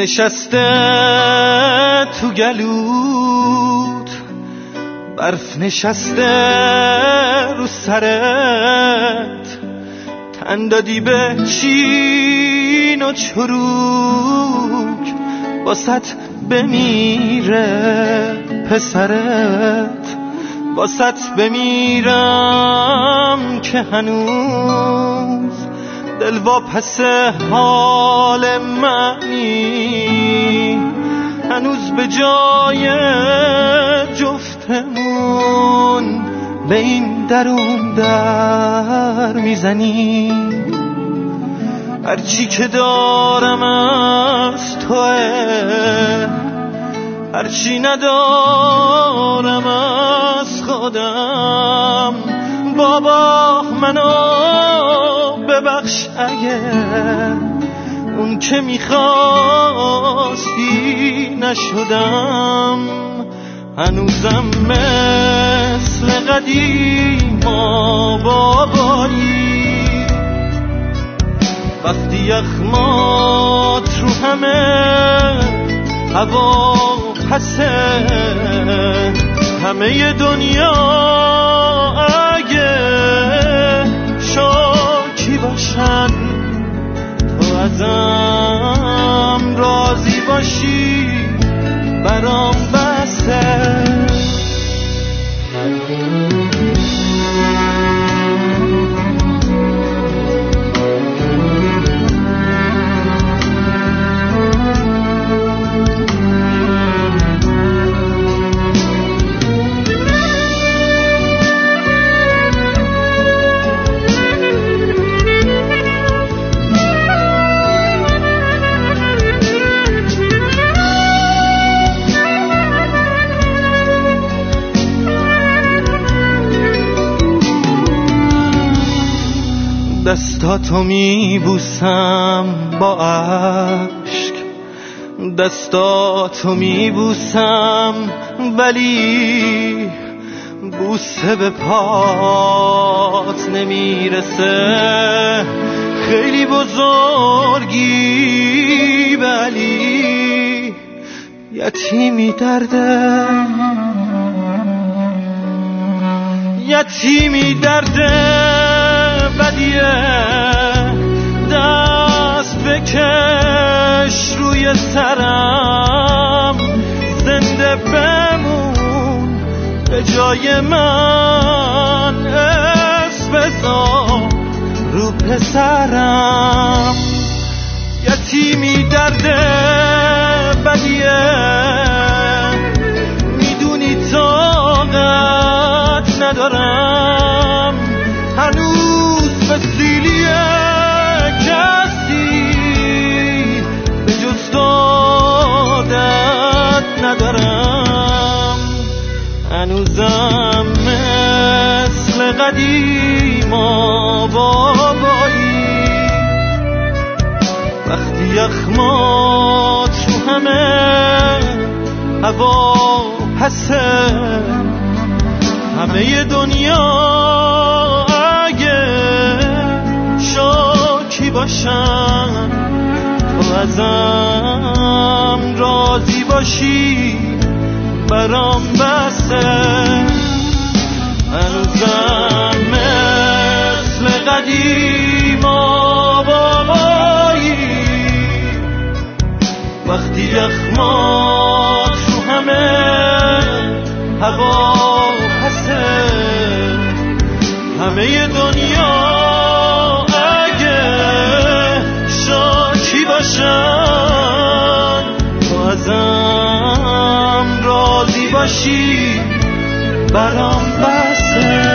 نشسته تو گلوت، برف نشسته رو سرت، تن دادی به چین و چروک، واسط بمیره پسرت، واسط بمیرم که هنوز دل واپس حال منی، هنوز به جای جفتمون به این درون در میزنی. هرچی که دارم از توه، هرچی ندارم از خودم. بابا منو ببخش اگه اون که میخواستی نشدم. هنوزم مثل قدیما بابایی، وقتی یخمات رو همه هوا پسه، همه دنیا اگه شاکی باشن، تو ازم راضی باشی برام بسه. دستاتو میبوسم با عشق، دستاتو میبوسم ولی بوسه به پات نمیرسه. خیلی بزرگی ولی یتیمی درده، یتیمی درده بدیه. دست بکش روی سرم، زنده بمون به جای من، اسم بذار رو پسرم. یتیمی درده بدیه، میدونی طاقت ندارم هنوز وسیله کسی به جز دادت ندارم. هنوزم مثل قدیما بابایی، وقتی یخمات رو همه هوا پسه، همه دنیا شاکی باشم، تو ازم راضی باشی برام بسه. هنوزم مثل قدیما بابایی، وقتی یخمات رو همه هوا پسه، همه دنیا باشم، تو ازم راضی باشی برام بسه.